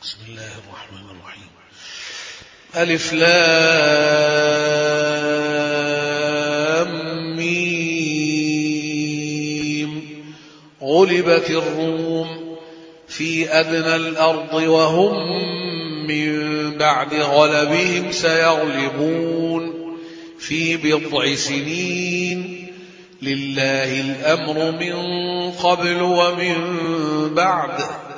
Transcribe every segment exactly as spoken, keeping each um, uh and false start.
بسم الله الرحمن الرحيم. ألف لام ميم. غلبت الروم في أدنى الأرض وهم من بعد غلبهم سيغلبون في بضع سنين. لله الأمر من قبل ومن بعد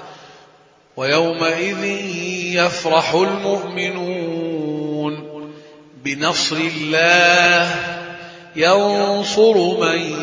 ويومئذ يفرح المؤمنون بنصر الله ينصر من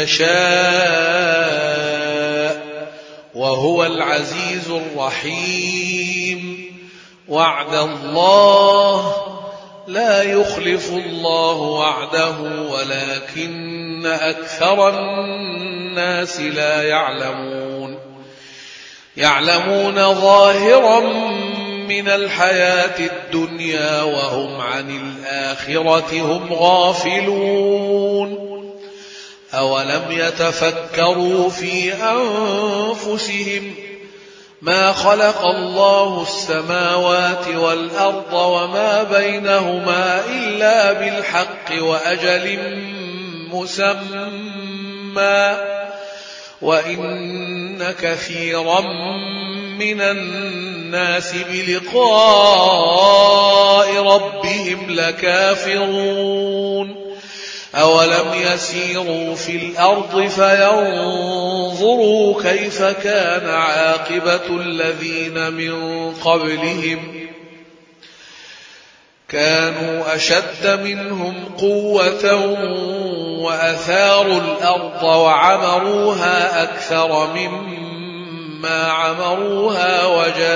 يشاء وهو العزيز الرحيم. وعد الله لا يخلف الله وعده ولكن أكثر الناس لا يعلمون. يعلمون ظاهرا من الحياة الدنيا وهم عن الآخرة هم غافلون. أولم يتفكروا في أنفسهم ما خلق الله السماوات والأرض وما بينهما إلا بالحق وأجل مسمى وإن كثيرا من الناس بلقاء ربهم لكافرون. أولم يسيروا في الأرض فينظروا كيف كان عاقبة الذين من قبلهم كانوا أشد منهم قوة وأثاروا الأرض وعمروها أكثر مما عمروها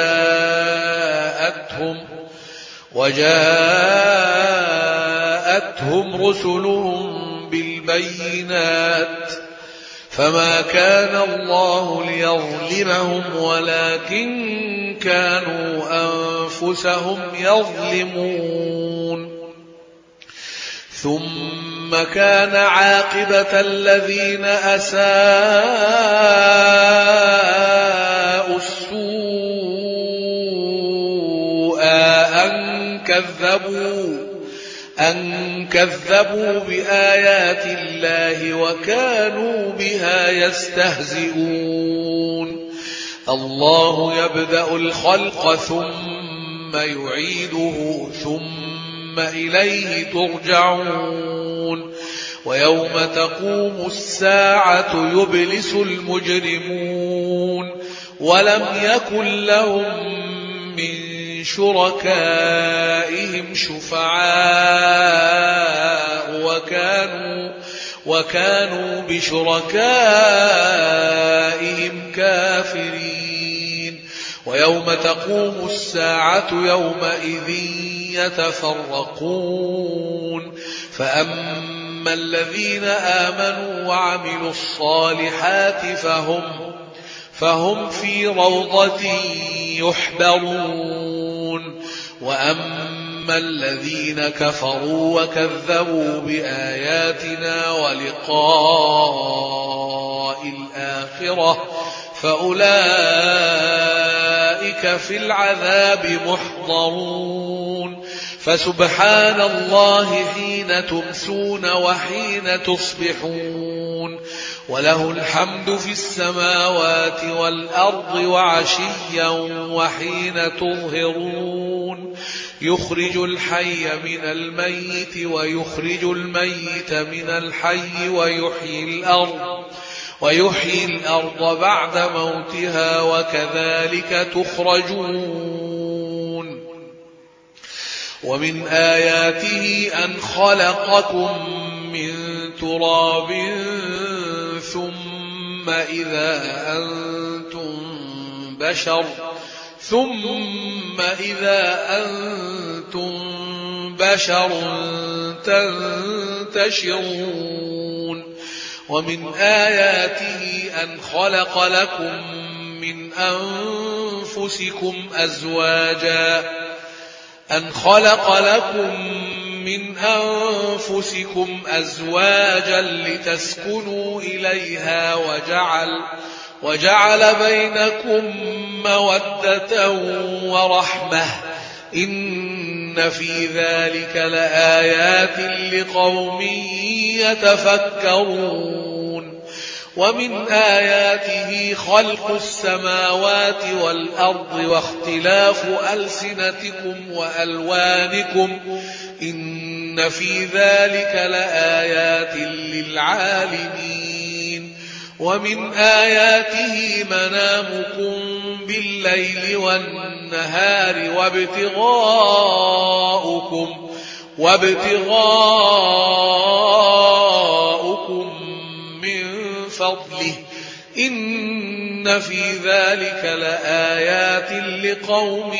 وجاءتهم وجاءتهم رسلهم بالبينات فما كان الله ليظلمهم ولكن كانوا أنفسهم يظلمون. ثم كان عاقبة الذين أساءوا السوء أن كذبوا أن كذبوا بآيات الله وكانوا بها يستهزئون. الله يبدأ الخلق ثم يعيده ثم إليه ترجعون. ويوم تقوم الساعة يبلس المجرمون ولم يكن لهم من شركائهم شفعاء وكانوا وكانوا بشركائهم كافرين. ويوم تقوم الساعة يومئذ يتفرقون فأما الذين آمنوا وعملوا الصالحات فهم فهم في روضة يحبرون. وأما الذين كفروا وكذبوا بآياتنا ولقاء الآخرة فأولئك في العذاب محضرون. فسبحان الله حين تمسون وحين تصبحون وله الحمد في السماوات والأرض وعشيا وحين تظهرون. يخرج الحي من الميت ويخرج الميت من الحي ويحيي الأرض ويحيي الأرض بعد موتها وكذلك تخرجون. ومن آياته أن خلقكم من تراب ثم إذا أنتم بشر ثم إذا أنتم بشر تنتشرون. ومن آياته أن خلق لكم من أنفسكم أزواجا أن خلق لكم من أنفسكم أزواجا لتسكنوا إليها وجعل وجعل بينكم مودة ورحمة إن في ذلك لآيات لقوم يتفكرون ومن آياته خلق السماوات والأرض واختلاف ألسنتكم وألوانكم إن في ذلك لآيات للعالمين ومن آياته منامكم بالليل والنهار وابتغاؤكم وابتغاؤكم من فضله إن في ذلك لآيات لقوم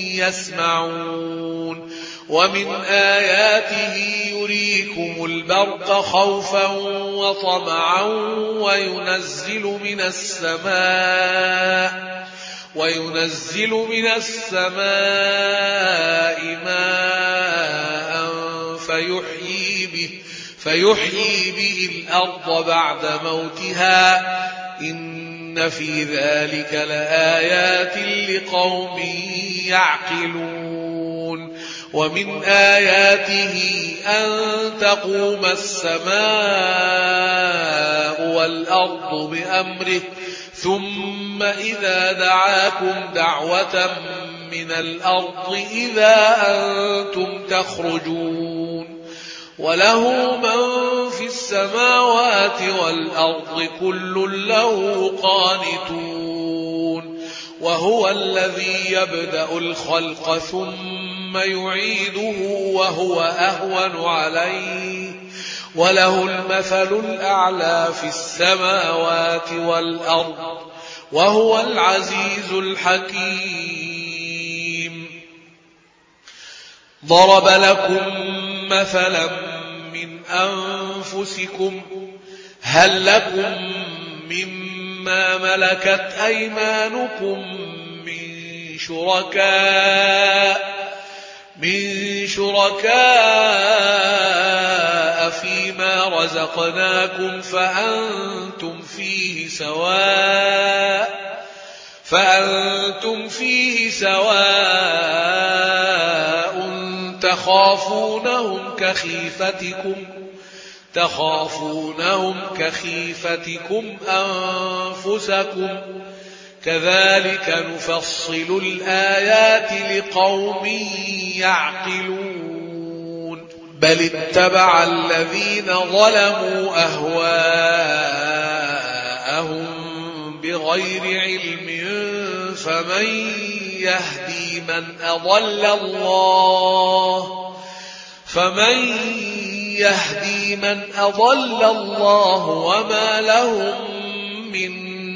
يسمعون ومن آياته يريكم البرق خوفا وطمعا وينزل من السماء وينزل من السماء ماء فيحيي به فيحيي به الأرض بعد موتها إن في ذلك لآيات لقوم يعقلون ومن آياته أن تقوم السماء والأرض بأمره ثم إذا دعاكم دعوة من الأرض إذا أنتم تخرجون وله من في السماوات والأرض كل له قانتون وهو الذي يبدأ الخلق ثم يعيده وهو أهون عليه وله المثل الأعلى في السماوات والأرض وهو العزيز الحكيم ضرب لكم مثلا من أنفسكم هل لكم مما ملكت أيمانكم من شركاء من شركاء فيما رزقناكم فأنتم فيه سواء فأنتم فيه سواء تخافونهم كخيفتكم تخافونهم كخيفتكم أنفسكم كذلك نفصل الآيات لقوم يعقلون بل اتبع الذين ظلموا أهواءهم بغير علم فمن يهدي من أضل الله فمن يهدي من أضل الله وما لهم من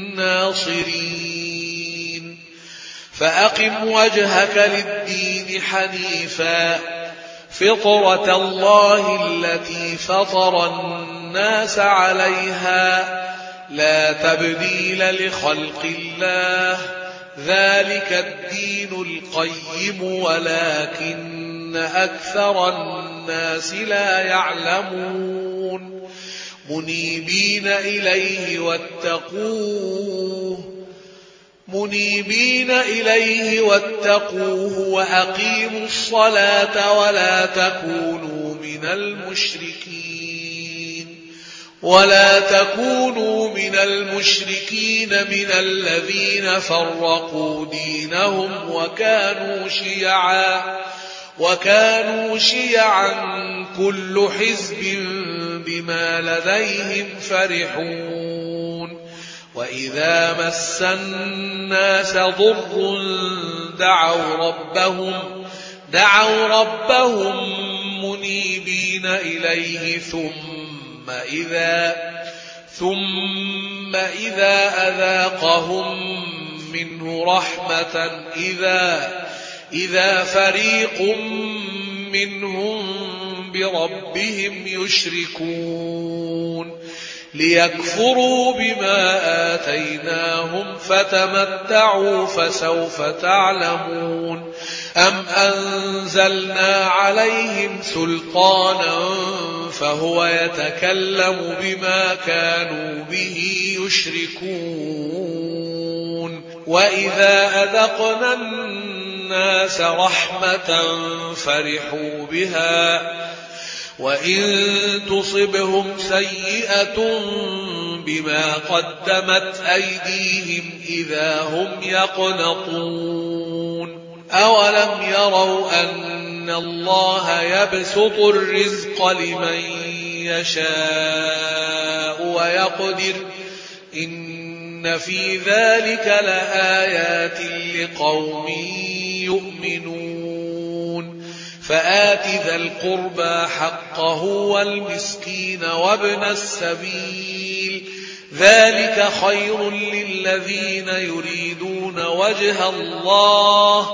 ناصرين فأقم وجهك للدين حنيفا فطرة الله التي فطر الناس عليها لا تبديل لخلق الله ذلك الدين القيم ولكن أكثر الناس لا يعلمون منيبين إليه واتقوه منيبين إليه واتقوه وأقيموا الصلاة ولا تكونوا من المشركين ولا تكونوا من المشركين من الذين فرقوا دينهم وكانوا شيعا وكانوا شيعا كل حزب بما لديهم فرحون وإذا مس الناس ضر دعوا ربهم دعوا ربهم منيبين إليه ثم إذا ثم إذا أذاقهم منه رحمة إذا إذا فريق منهم بربهم يشركون ليكفروا بما آتيناهم فتمتعوا فسوف تعلمون أم أنزلنا عليهم سلطانا فهو يتكلم بما كانوا به يشركون وإذا أذقنا الناس رحمة فرحوا بها وإن تصبهم سيئة بما قدمت أيديهم إذا هم يقنطون أولم يروا أن الله يبسط الرزق لمن يشاء ويقدر إن في ذلك لآيات لقوم يؤمنون فآت ذا القربى حقه والمسكين وابن السبيل ذلك خير للذين يريدون وجه الله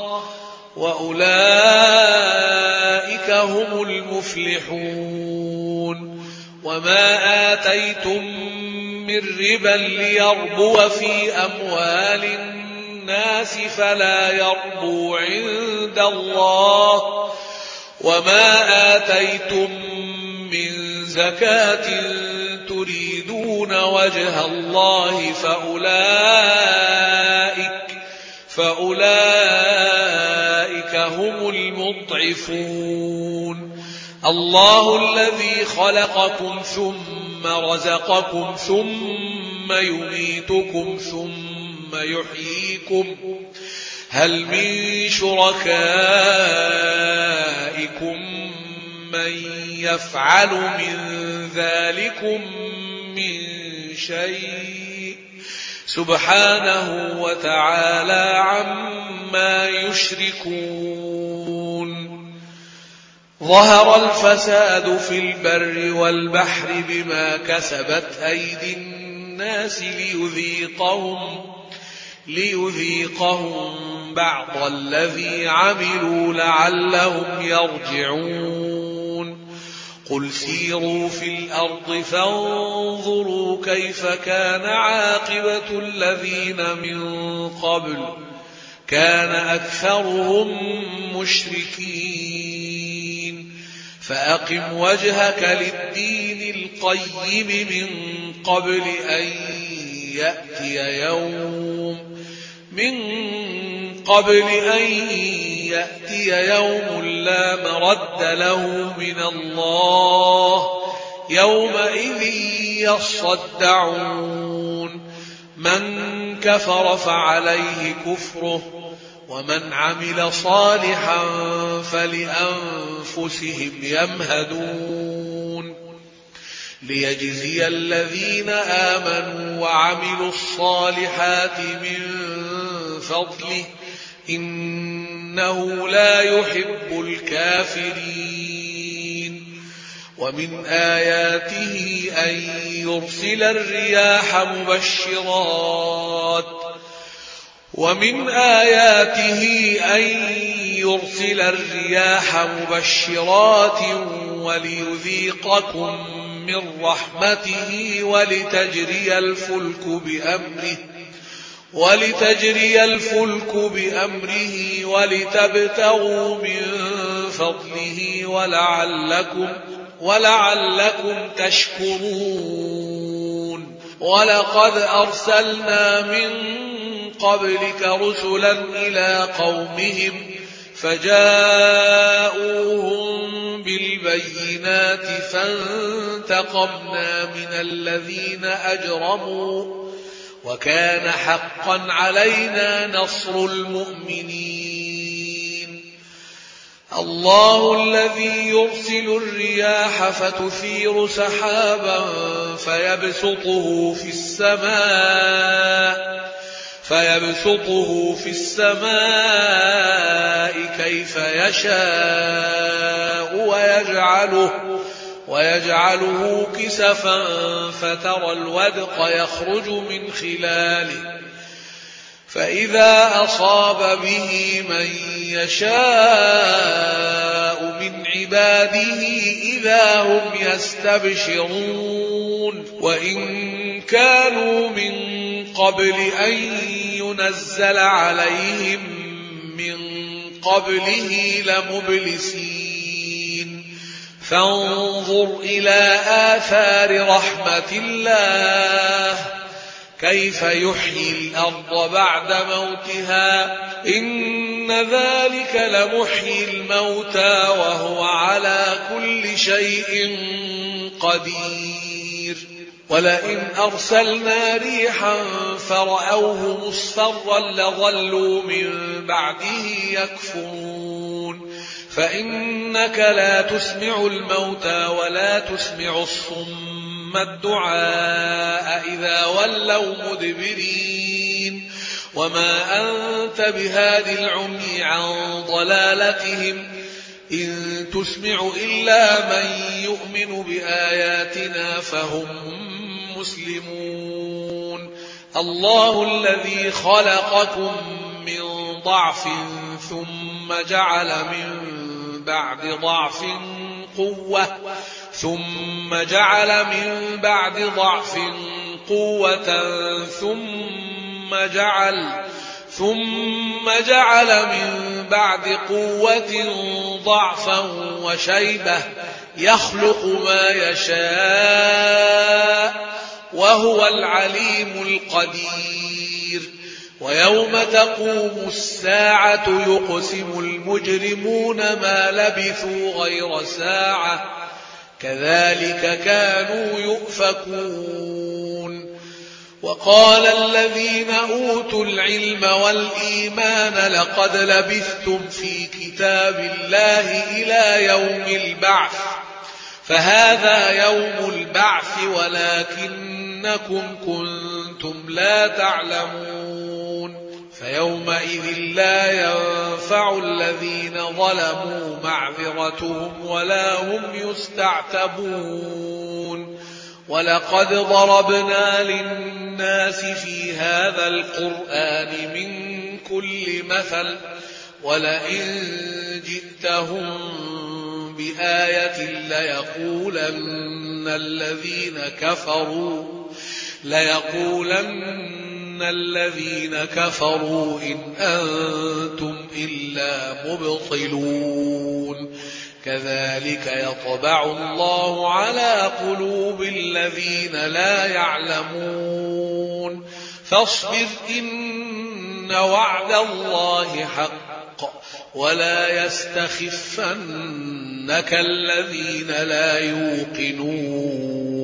وأولئك هم المفلحون وما آتيتم من ربا ليربو في أموال الناس فلا يربو عند الله وما آتيتم من زكاة تريدون وجه الله فأولئك فأولئك هم المضعفون الله الذي خلقكم ثم رزقكم ثم يميتكم ثم يحييكم هل من شركائكم من يفعل من ذلكم من شيء سبحانه وتعالى عما يشركون ظهر الفساد في البر والبحر بما كسبت أيدي الناس ليذيقهم ليذيقهم بعض الذي عملوا لعلهم يرجعون قل سيروا في الأرض فانظروا كيف كان عاقبة الذين من قبل كان أكثرهم مشركين فأقم وجهك للدين القيم من قبل أن يأتي يوم من قبل أن يأتي يوم لا مرد له من الله يومئذ يصدعون من كفر فعليه كفره ومن عمل صالحا فلأنفسهم يمهدون ليجزي الذين آمنوا وعملوا الصالحات من فضله إنه لا يحب الكافرين ومن آياته أن يرسل الرياح مبشرات ومن آياته أن يرسل الرياح مبشرات وليذيقكم من رحمته ولتجري الفلك بأمره ولتجري الفلك بأمره ولتبتغوا من فضله ولعلكم ولعلكم تشكرون ولقد أرسلنا من قبلك رسلا إلى قومهم فجاءوهم بالبينات فانتقمنا من الذين أجرموا وكان حقا علينا نصر المؤمنين الله الذي يرسل الرياح فتثير سحابا فيبسطه في السماء فيبسطه في السماء كيف يشاء ويجعله ويجعله كسفا فترى الودق يخرج من خلاله فإذا أصاب به من يشاء من عباده إذا هم يستبشرون وإن كانوا من قبل أن ينزل عليهم من قبله لمبلسين فانظر إلى آثار رحمة الله كيف يحيي الأرض بعد موتها إن ذلك لمحيي الموتى وهو على كل شيء قدير ولئن أرسلنا ريحا فرأوه مصفرا لظلوا من بعده يكفرون فإنك لا تسمع الموتى ولا تسمع الصم الدعاء إذا ولوا مدبرين وما أنت بهاد العمي عن ضلالتهم إن تسمع إلا من يؤمن بآياتنا فهم مسلمون الله الذي خلقكم من ضعف ثم جعل من بعد ضعف قوة ثم جعل من بعد ضعف قوة ثم جعل ثم جعل من بعد قوة ضعفا وشيبة يخلق ما يشاء وهو العليم القدير ويوم تقوم الساعة يقسم المجرمون ما لبثوا غير ساعة كذلك كانوا يؤفكون وقال الذين أوتوا العلم والإيمان لقد لبثتم في كتاب الله إلى يوم البعث فهذا يوم البعث ولكنكم كنتم لا تعلمون فيومئذ لا ينفع الذين ظلموا معذرتهم ولا هم يستعتبون ولقد ضربنا للناس في هذا القرآن من كل مثل ولئن جئتهم بآية ليقولن الذين كفروا ليقولن الذين كفروا إن أنتم إلا مبطلون كذلك يطبع الله على قلوب الذين لا يعلمون فاصبر إن وعد الله حق ولا يستخفنك الذين لا يوقنون